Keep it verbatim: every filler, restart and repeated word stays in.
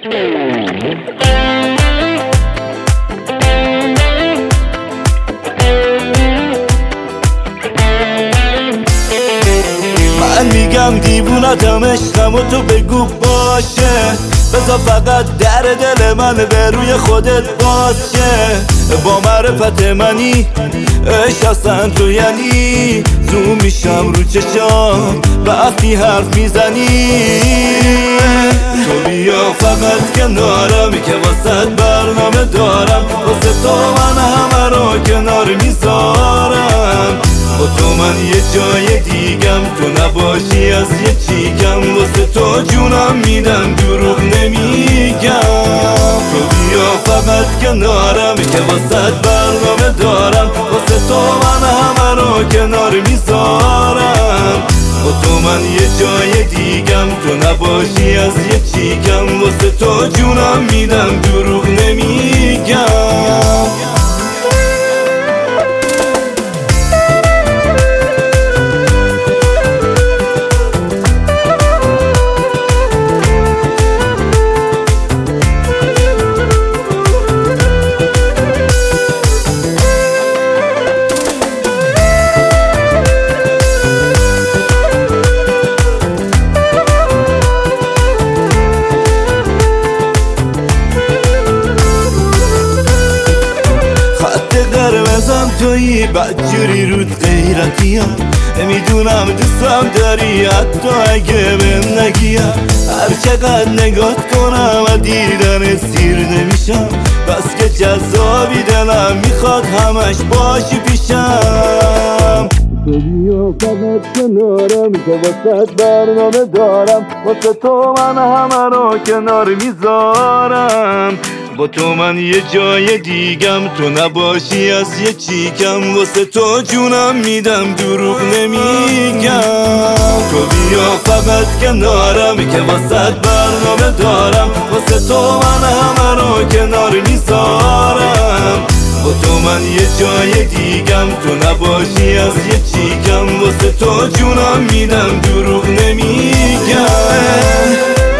من میگم دیوونتم عشقم و تو بگو باشه، بذار فقط در دل من به روی خودت باز شه. با معرفت منی عشق اصلا تو یعنی زوم میشم رو چشام وقتی حرف میزنی. تو بیا فقط کنارمی که واسه برنامه دارم، واسه تو من همه رو کنار میذارم. با تو من یه جای دیگم، تو نباشی از یه چیکم، واسه تو جونم میدم دروغ نمیگم. تو بیا فقط کنارم که واسه برنامه دارم، واسه تو من همه رو کنار میذارم. با تو من یه جای دیگم، تو نباشی از یه چیکم، واسه تو جونم میدم دروغ نمیگم. قرمزم تویی بدجوری رود غیرتیم، نمیدونم دوستم داری حتی اگه بهم نگیم. هر چقدر نگات کنم و دیدن سیر نمیشم، بس که جذابی دلم میخواد همش باشی پیشم. تو بیا فقط کنارم که واسه برنامه دارم، واسه تو من همه رو کنار میذارم. با تو من یه جای دیگم، تو نباشی از یه چیکم، واسه تو جونم میدم دروغ نمیگم. تو بیا فقط کنارم که واسه برنامه دارم، واسه تو من همه رو کنار میذارم. با تو من یه جای دیگم، تو نباشی از یه چیکم، واسه تو جونم میدم دروغ نمیگم.